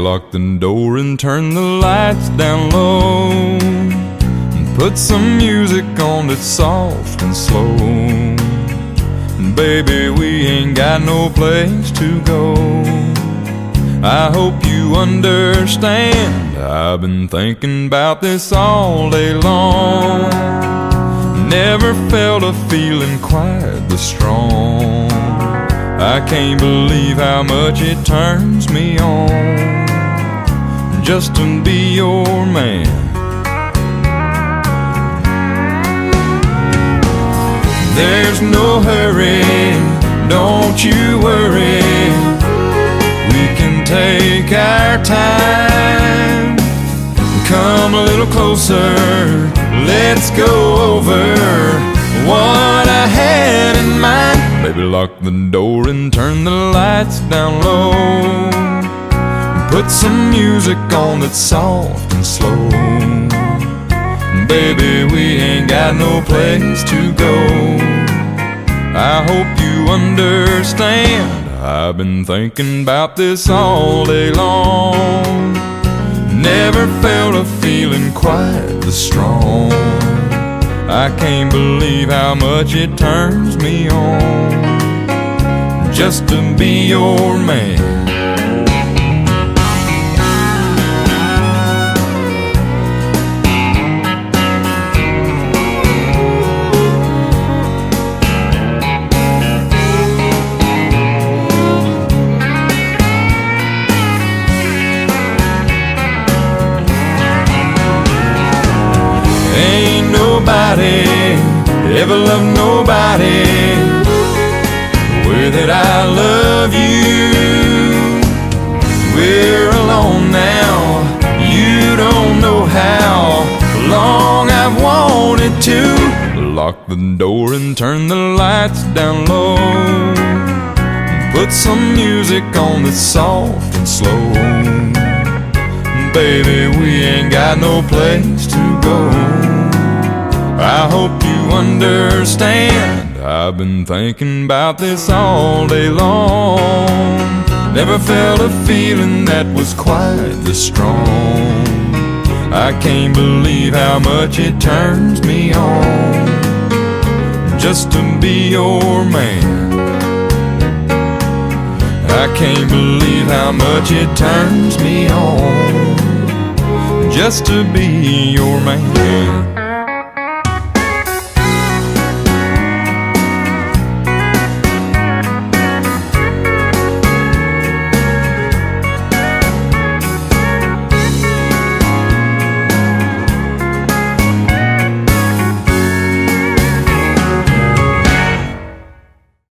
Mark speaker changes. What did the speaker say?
Speaker 1: lock the door and turn the lights down low, and put some music on that's soft and slow. And baby, we ain't got no place to go. I hope you understand, I've been thinking about this all day long. Never felt a feeling quite this strong. I can't believe how much it turns me on just to be your man. There's no hurry, don't you worry. We can take our time. Come a little closer, let's go over what I had in mind. Baby, lock the door and turn the lights down low, put some music on that's soft and slow. Baby, we ain't got no place to go. I hope you understand, I've been thinking about this all day long. Never felt a feeling quite this strong. I can't believe how much it turns me on just to be your man. Ain't nobody ever loved nobody the way that I love you. We're alone now, you don't know how long I've wanted to. Lock the door and turn the lights down low, put some music on that's soft and slow. Baby, we ain't got no place to go. I hope you understand, I've been thinking about this all day long. Never felt a feeling that was quite this strong. I can't believe how much it turns me on just to be your man. I can't believe how much it turns me on just to be your man.